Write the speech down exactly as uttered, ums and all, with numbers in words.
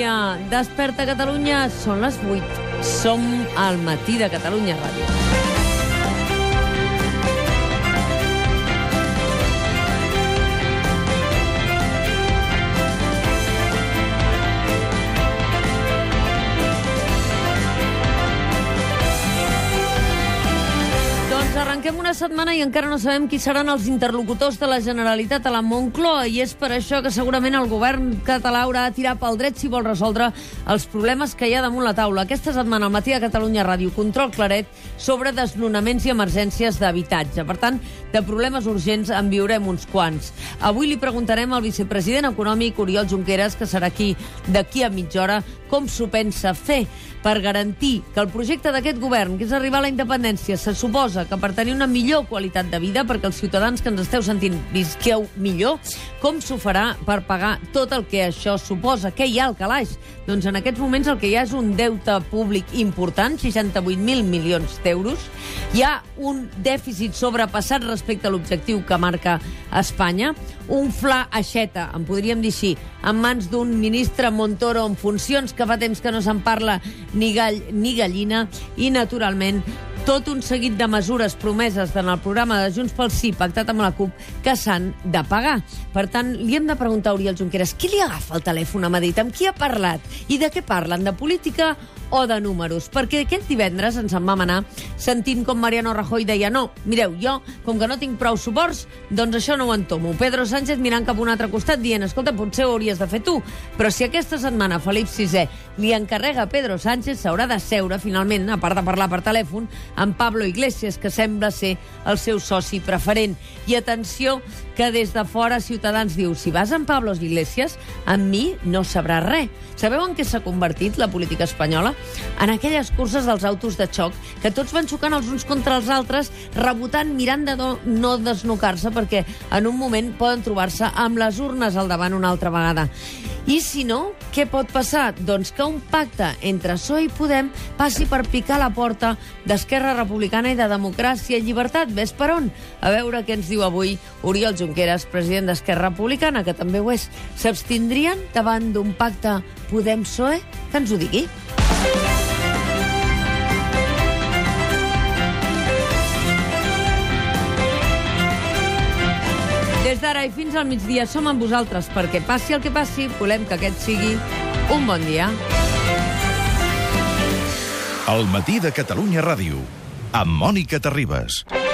Catalunya. Desperta Catalunya, són les vuit. Som al matí de Catalunya Ràdio. Arrenquem una setmana i encara no sabem qui seran els interlocutors de la Generalitat a la Moncloa, i és per això que segurament el govern català haurà de tirar pel dret si vol resoldre els problemes que hi ha damunt la taula. Aquesta setmana al matí de Catalunya Ràdio, control claret sobre desnonaments i emergències d'habitatge. Per tant, de problemes urgents en viurem uns quants. Avui li preguntarem al vicepresident econòmic Oriol Junqueras, que serà aquí d'aquí a mitja hora, com s'ho pensa fer per garantir que el projecte d'aquest govern, que és arribar a la independència, se suposa que per tenir una millor qualitat de vida, perquè els ciutadans que ens esteu sentint visqueu millor, com s'ho farà per pagar tot el que això suposa? Què hi ha al calaix? Doncs en aquests moments el que hi ha és un deute públic important, seixanta-vuit mil milions d'euros. Hi ha un dèficit sobrepassat respecte a l'objectiu que marca Espanya, un fla aixeta, en podríem dir així, en mans d'un ministre Montoro en funcions, que fa temps que no se'n parla ni gall ni gallina, i, naturalment, tot un seguit de mesures promeses en el programa de Junts pel Sí, pactat amb la CUP, que s'han de pagar. Per tant, li hem de preguntar a Oriol Junqueras qui li agafa el telèfon a Madrid, amb qui ha parlat i de què parlen, de política o de números, perquè aquest divendres ens en vam anar sentint com Mariano Rajoy deia no, mireu, jo, com que no tinc prou suports, doncs això no ho entomo. Pedro Sánchez mirant cap a un altre costat dient, escolta, potser ho hauries de fer tu, però si aquesta setmana Felip sisè li encarrega a Pedro Sánchez, s'haurà de seure finalment, a part de parlar per telèfon, amb Pablo Iglesias, que sembla ser el seu soci preferent. I atenció, que des de fora Ciutadans diu, si vas amb Pablo Iglesias, amb mi no sabràs res. Sabeu en què s'ha convertit la política espanyola? En aquelles curses dels autos de xoc, que tots van xocant els uns contra els altres, rebotant, mirant de no, no desnucar-se, perquè en un moment poden trobar-se amb les urnes al davant una altra vegada. I si no, què pot passar? Doncs que un pacte entre P S O E i Podem passi per picar la porta d'Esquerra Republicana i de Democràcia i Llibertat. Ves per on? A veure què ens diu avui Oriol Junqueras, president d'Esquerra Republicana, que també ho és. S'abstindrien davant d'un pacte Podem-P S O E? Que ens ho digui. Des d'ara i fins al migdia som amb vosaltres perquè passi el que passi, volem que aquest sigui un bon dia. El matí de Catalunya Ràdio, amb Mònica Terribas.